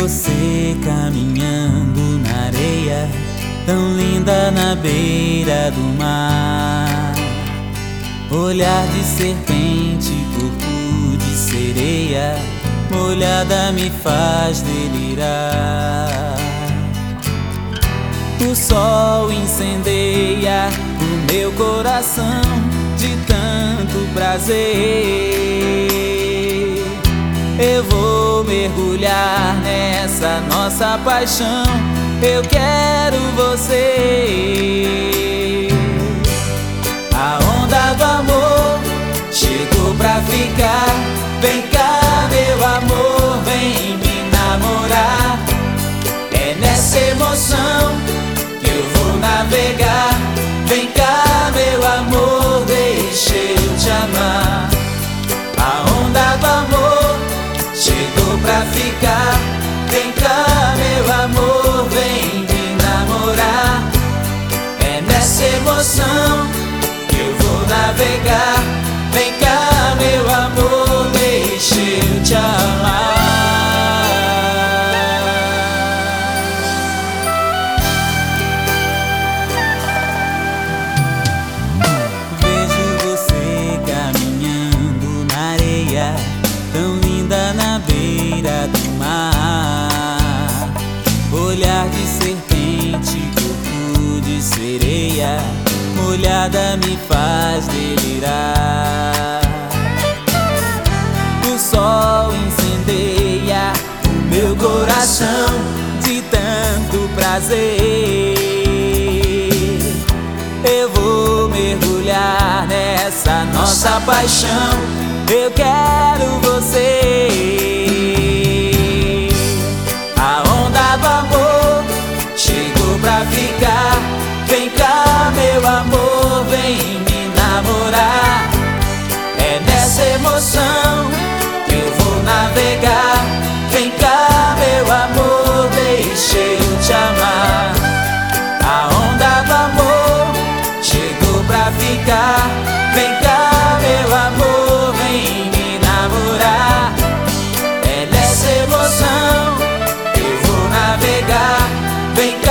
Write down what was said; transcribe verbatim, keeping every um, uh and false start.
você caminhando na areia, tão linda na beira do mar. Olhar de serpente, corpo de sereia, molhada me faz delirar. O sol incendeia o meu coração de tanto prazer. Eu vou mergulhar nessa nossa paixão, eu quero você. A onda do amor chegou pra ficar. Vem cá, meu amor, vem me namorar. É nessa emoção que eu vou navegar. Vem cá, meu amor, deixa eu te amar. A onda do amor chegou pra ficar. Vem cá, meu amor, vem me namorar. É nessa emoção que eu vou navegar. Vem cá, meu amor, deixa eu te amar. Vejo você caminhando na areia, tão linda na beira do mar. Olhar de serpente, corpo de sereia, molhada me faz delirar. O sol incendeia o meu coração de tanto prazer. Eu vou mergulhar nessa nossa paixão, eu quero você. A onda do amor chegou pra ficar. Vem cá, meu amor, vem me namorar. É nessa emoção que eu vou navegar. Vem cá, meu amor, deixa eu te amar. A onda do amor chegou pra ficar. Vem cá, meu amor, vem me namorar. É nessa emoção que eu vou navegar. Vem cá,